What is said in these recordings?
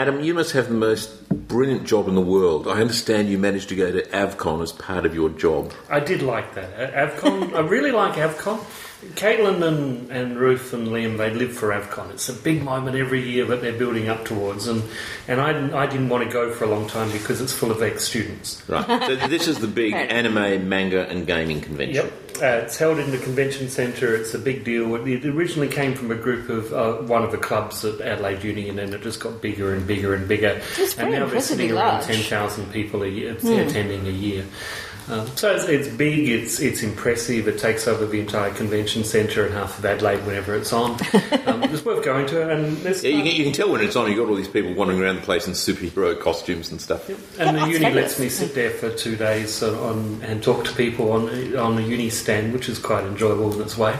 Adam, you must have the most brilliant job in the world. I understand you managed to go to Avcon as part of your job. I did like that. Avcon, I really like Avcon. Caitlin and Ruth and Liam, they live for Avcon. It's a big moment every year that they're building up towards, and I didn't want to go for a long time because it's full of ex-students. Right. So this is the big anime, manga and gaming convention. Yep. It's held in the convention centre. It's a big deal. It originally came from a group of one of the clubs at Adelaide Uni, and then it just got bigger and bigger and bigger. And now there's sitting around 10,000 people attending a year. So it's big, it's impressive, it takes over the entire convention centre and half of Adelaide whenever it's on. It's worth going to. And you can tell when it's on. You've got all these people wandering around the place in superhero costumes and stuff. Yep. And the uni lets me sit there for 2 days and talk to people on the uni stand, which is quite enjoyable in its way.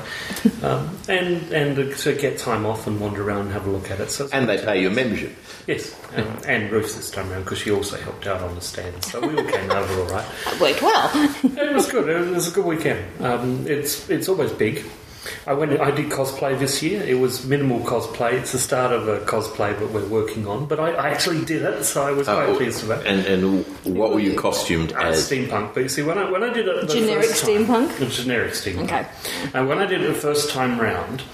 And to get time off and wander around and have a look at it. So and they pay you a membership. Yes, and Ruth this time around because she also helped out on the stand, so we all came over all right. It worked well. It was good. It was a good weekend. It's always big. I did cosplay this year. It was minimal cosplay. It's the start of a cosplay that we're working on, but I actually did it, so I was quite pleased with it. And what were you costumed as? Steampunk. But you see, when I did it, generic steampunk. Generic steampunk. Okay. And when I did it the first time round,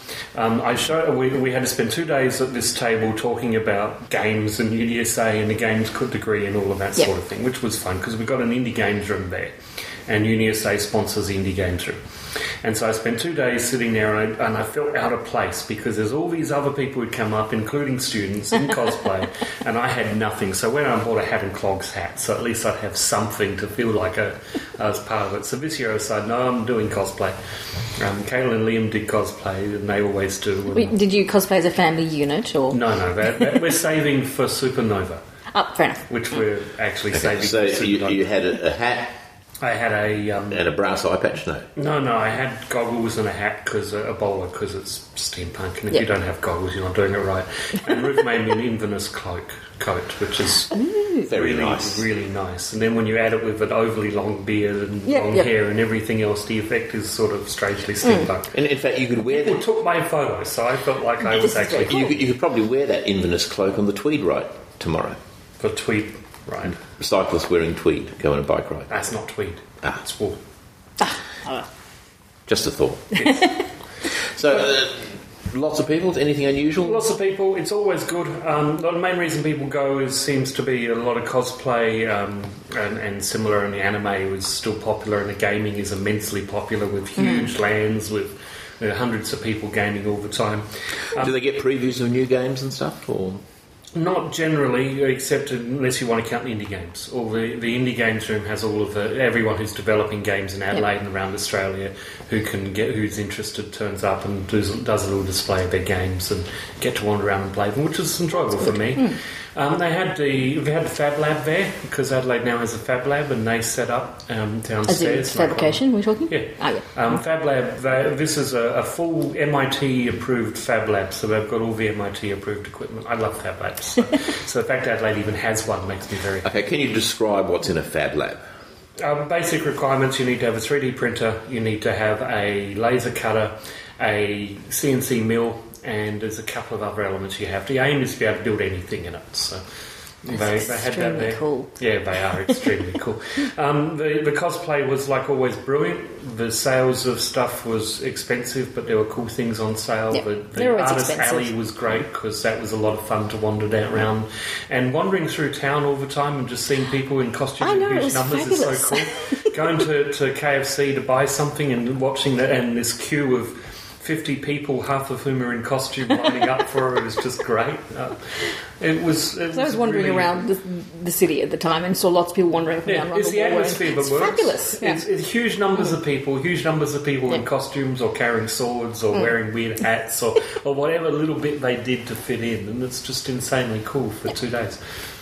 we had to spend 2 days at this table talking about games and UniSA and the games degree and all of that sort of thing, which was fun because we got an indie games room there, and UniSA sponsors the indie games room. And so I spent 2 days sitting there and I felt out of place because there's all these other people who'd come up, including students in cosplay, and I had nothing. So when I bought a hat and clogs hat, so at least I'd have something to feel like I was part of it. So this year I decided, no, I'm doing cosplay. Kayla and Liam did cosplay, and they always do. Did you cosplay as a family unit? Or No, we're saving for Supernova. Oh, fair enough. Which we're actually saving so for Supernova. you had a hat? I had and a brass eye patch, no? No, I had goggles and a hat, a bowler, because it's steampunk, and if you don't have goggles, you're not doing it right. And Ruth made me an Inverness coat, which is very nice. Really nice. And then when you add it with an overly long beard and long hair and everything else, the effect is sort of strangely steampunk. And in fact, you could wear People took my photos, so I felt like I was actually... Cool. You could probably wear that Inverness cloak on the Tweed ride tomorrow. For Tweed ride? Cyclists wearing tweed go on a bike ride. That's not tweed. It's wool. Just a thought. Yes. So, lots of people? Anything unusual? Lots of people. It's always good. The main reason people go seems to be a lot of cosplay and similar, and the anime is still popular, and the gaming is immensely popular with huge LANs with hundreds of people gaming all the time. Do they get previews of new games and stuff, or...? Not generally, except unless you want to count the indie games. Or the indie games room has all of everyone who's developing games in Adelaide and around Australia who's interested turns up and does a little display of their games and get to wander around and play them, which is enjoyable for me. They had the Fab Lab there because Adelaide now has a Fab Lab, and they set up downstairs. As in fabrication, we're talking? Yeah. Fab Lab, this is a full MIT-approved Fab Lab, so they've got all the MIT-approved equipment. I love Fab Labs. So the fact that Adelaide even has one makes me very happy. Okay, can you describe what's in a Fab Lab? Basic requirements: you need to have a 3D printer, you need to have a laser cutter, a CNC mill, and there's a couple of other elements you have. The aim is to be able to build anything in it. So they had that there. Cool. Yeah, they are extremely cool. The cosplay was, like always, brilliant. The sales of stuff was expensive, but there were cool things on sale. Yep. The artist alley was great because that was a lot of fun to wander down around. And wandering through town all the time and just seeing people in costumes in huge numbers fabulous. is so cool. Going to KFC to buy something and watching that, and this queue of 50 people, half of whom are in costume, lining up for it is just great. I was wandering around the city at the time and saw lots of people wandering around. It's the atmosphere that works. It's fabulous. Yeah. It's huge numbers of people in costumes or carrying swords or wearing weird hats or whatever little bit they did to fit in, and it's just insanely cool for 2 days.